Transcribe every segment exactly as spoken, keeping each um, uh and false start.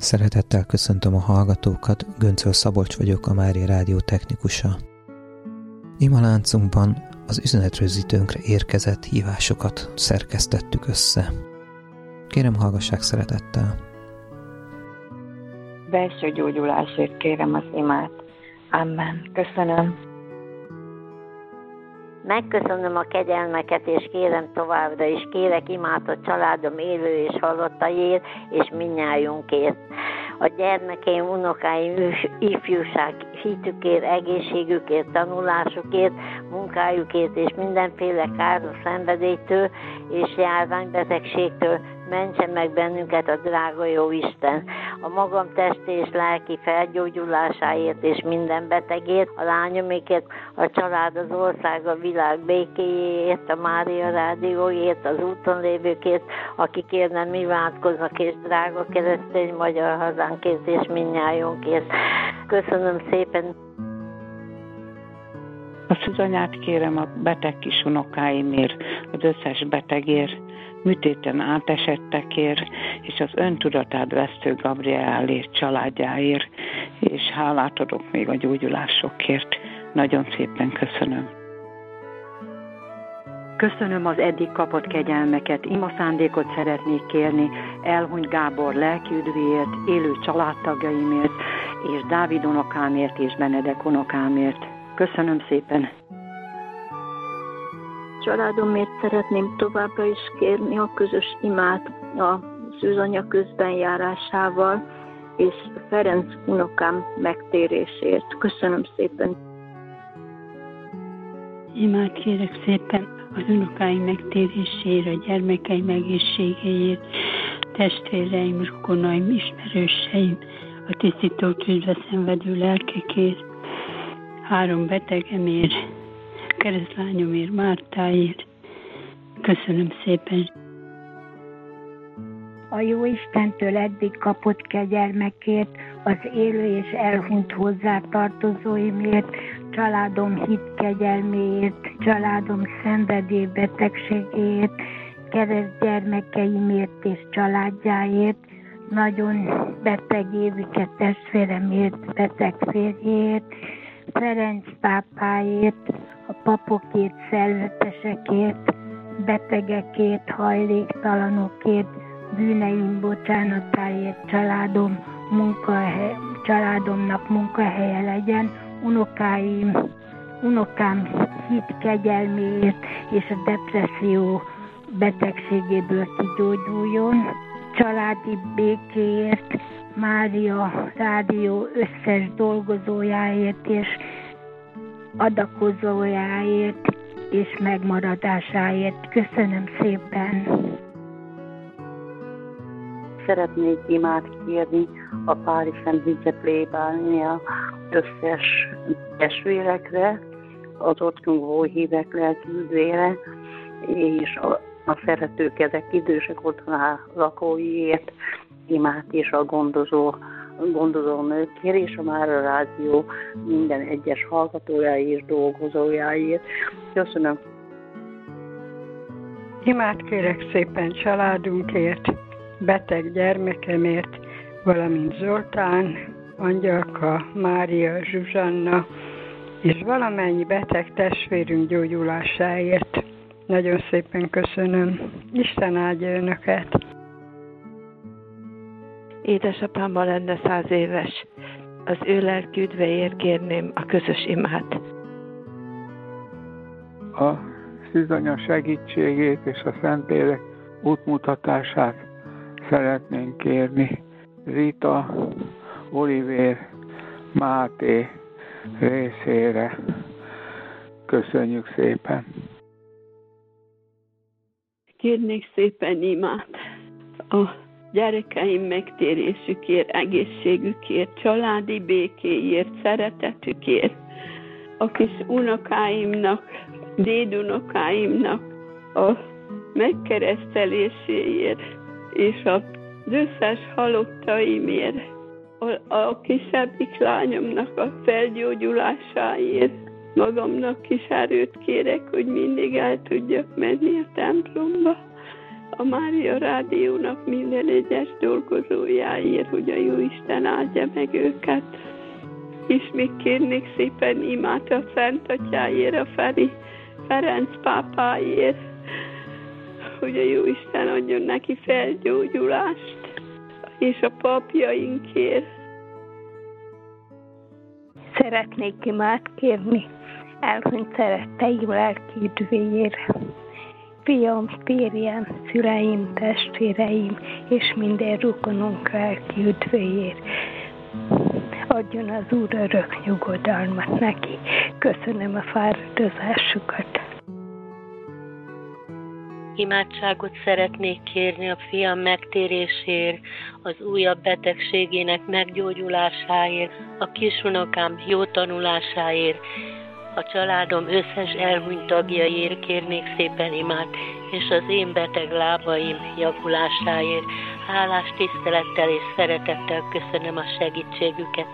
Szeretettel köszöntöm a hallgatókat, Göncöl Szabolcs vagyok, a Mária Rádió technikusa. Imaláncunkban az üzenetrögzítőnkre érkezett hívásokat szerkesztettük össze. Kérem, hallgassák szeretettel. Belső gyógyulásért kérem az imát. Amen. Köszönöm. Megköszönöm a kegyelmeket, és kérem továbbra is, kérek imát a családom élő és halottaiért, és mindnyájunkért. A gyermekeim, unokáim, ifjúság hitükért, egészségükért, tanulásukért, munkájukért, és mindenféle káros szenvedélytől és járványbetegségtől mentse meg bennünket a drága jó Isten. A magam testi és lelki felgyógyulásáért és minden betegért, a lányomékért, a család, az ország, a világ békéjéért, a Mária Rádióért, az úton lévőkért, akikért nem imádkoznak, és drága keresztény magyar hazánkért és mindnyájunkért. Köszönöm szépen! A Szűzanyát kérem a beteg kis unokáimért, az összes betegért, műtéten átesettekért, és az öntudatát vesztő Gabrielért, családjáért, és hálát adok még a gyógyulásokért. Nagyon szépen köszönöm. Köszönöm az eddig kapott kegyelmeket, ima szándékot szeretnék kérni elhunyt Gábor lelkiüdvéért, élő családtagjaimért, és Dávid unokámért és Benedek unokámért. Köszönöm szépen. Családomért szeretném továbbra is kérni a közös imát a Szűzanya közbenjárásával, és Ferenc unokám megtérésért. Köszönöm szépen. Imát kérek szépen az unokáim megtérésére, a gyermekeim egészségéért, testvéreim, rokonaim, ismerőseim, a tisztító tűzbe szenvedő lelkekért, három betegemért, keresztlányomért, Mártáért. Köszönöm szépen. A jó Istentől eddig kapott kegyelmekért, az élő és elhunyt hozzátartozóimért, családom hitkegyelméért, családom szenvedélybetegségéért, keresztgyermekeimért és családjáért, nagyon beteg Évike testvéremért, beteg férjéért, Ferenc pápáért, a papokért, szerzetesekért, betegekért, hajléktalanokért, bűneim bocsánatáért, családom munkahely, családomnak munkahelye legyen, unokáim, unokám hit kegyelméért és a depresszió betegségéből kigyógyuljon, családi békéért, Mária Rádió összes dolgozójáért és adakozójáért és megmaradásáért. Köszönöm szépen! Szeretnék imát kérni a Pári Szent Vice plébánia összes testvérekre, az otthon hívek lelkiüdvére, és a, a szeretőkedek idősek otthon lakóiért imát, és a gondozó, gondozó nőkért, és a Mária Rádió minden egyes hallgatójáért és dolgozójáért. Köszönöm. Imát kérek szépen családunkért, beteg gyermekemért, valamint Zoltán, Angyalka, Mária, Zsuzsanna, és valamennyi beteg testvérünk gyógyulásáért. Nagyon szépen köszönöm. Isten áldja önöket! Édesapám, ma lenne száz éves. Az ő lelki üdvéért kérném a közös imát. A Szűzanya segítségét és a Szentlélek útmutatását szeretnénk kérni Rita, Olivér, Máté részére. Köszönjük szépen! Kérnék szépen imát a gyerekeim megtérésükért, egészségükért, családi békéért, szeretetükért, a kis unokáimnak, dédunokáimnak a megkereszteléséért, és az összes halottaimért, a, a kisebbik lányomnak a felgyógyulásáért. Magamnak is erőt kérek, hogy mindig el tudjak menni a templomba, a Mária Rádiónak minden egyes dolgozójáért, hogy a Jóisten áldja meg őket. És még kérnék szépen imát a Szent Atyáért, a Feri, Ferenc pápáért, hogy a Jóisten adjon neki felgyógyulást, és a papjainkért. Szeretnék imát kérni elhunyt szeretteim lelki üdvéért. Fiam, férjem, szüleim, testvéreim és minden rokonunk lelki üdvéért. Adjon az Úr örök nyugodalmat neki. Köszönöm a fáradozásukat. Imádságot szeretnék kérni a fiam megtérésért, az újabb betegségének meggyógyulásáért, a kisunokám jó tanulásáért, a családom összes elhunyt tagjaiért kérnék szépen imát, és az én beteg lábaim javulásáért. Hálás tisztelettel és szeretettel köszönöm a segítségüket.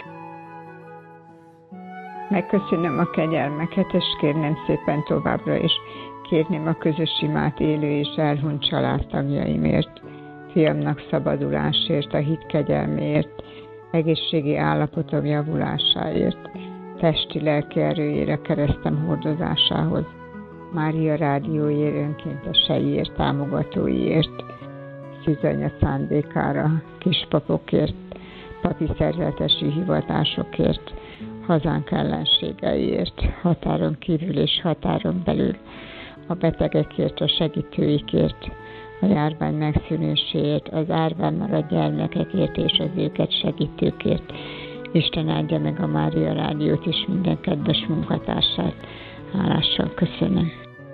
Megköszönöm a kegyelmeket, és kérnem szépen továbbra is. Kérném a közös imát élő és elhunyt családtagjaimért, fiamnak szabadulásért, a hit kegyelméért, egészségi állapotom javulásáért, testi-lelki erőjére, keresztem hordozásához, Mária Rádióért, önkénteseiért, támogatóiért, Szűzanya szándékára, kispapokért, papi szerzetesi hivatásokért, hazánk ellenségeiért, határon kívül és határon belül, a betegekért, a segítőikért, a járvány megszűnéséért, az árván maradt gyermekekért és az őket segítőkért. Isten áldja meg a Mária Rádiót és minden kedves munkatársát. Hálással köszönöm.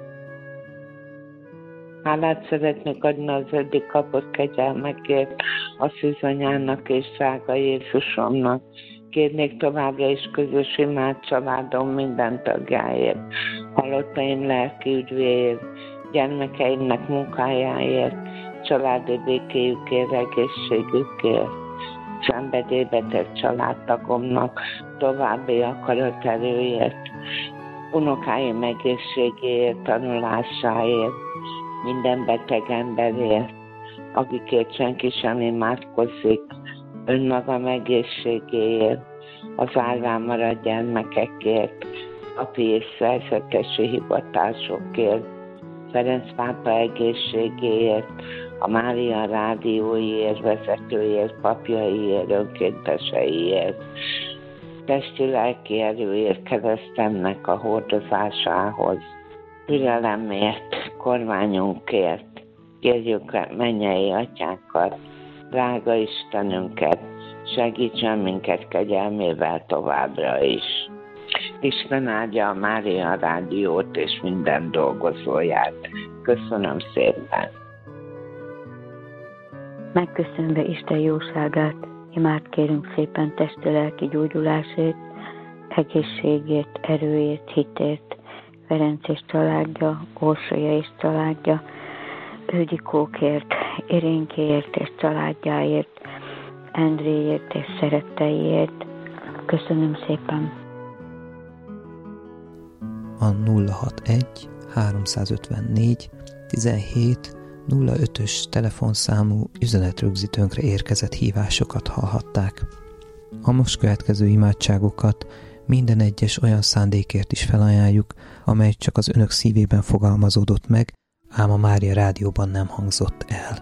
Hálát szeretnék adni az eddig kapott kegyelmekért, a Szűzanyának és drága Jézusomnak. Kérnék továbbra is közös imát családom minden tagjáért, halottaim lelki üdvéért, gyermekeimnek munkájáért, családi békéjükért, egészségükért, szenvedélybeteg családtagomnak további akaraterőért, unokáim egészségéért, tanulásáért, minden beteg emberért, akikért senki sem imádkozik, önmagam egészségéért, az árván maradt gyermekekért, papi és szerzetesi hivatásokért, Ferenc pápa egészségéért, a Mária Rádióiért, vezetőért, papjaiért, önkénteseiért, testi-lelki erőért, keresztemnek a hordozásához, türelemért, kormányunkért, kérjük mennyei atyánkat, drága Istenünket, segítsen minket kegyelmével továbbra is. Isten áldja a Mária Rádiót és minden dolgozóját. Köszönöm szépen! Megköszönve Isten jóságát, imát kérünk szépen testi-lelki gyógyulásért, egészségért, erőért, hitért, Ferenc és családja, Orsolya és családja, Ildikókért, Irénkéért és családjáért, Endréért és szeretteiért. Köszönöm szépen! A nulla hatvanegy háromszázötvennégy tizenhét nulla ötös telefonszámú üzenetrögzítőnkre érkezett hívásokat hallhatták. A most következő imádságokat minden egyes olyan szándékért is felajánljuk, amely csak az önök szívében fogalmazódott meg, ám a Mária Rádióban nem hangzott el.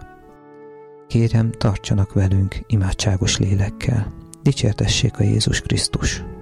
Kérem, tartsanak velünk imádságos lélekkel. Dicsértessék a Jézus Krisztus!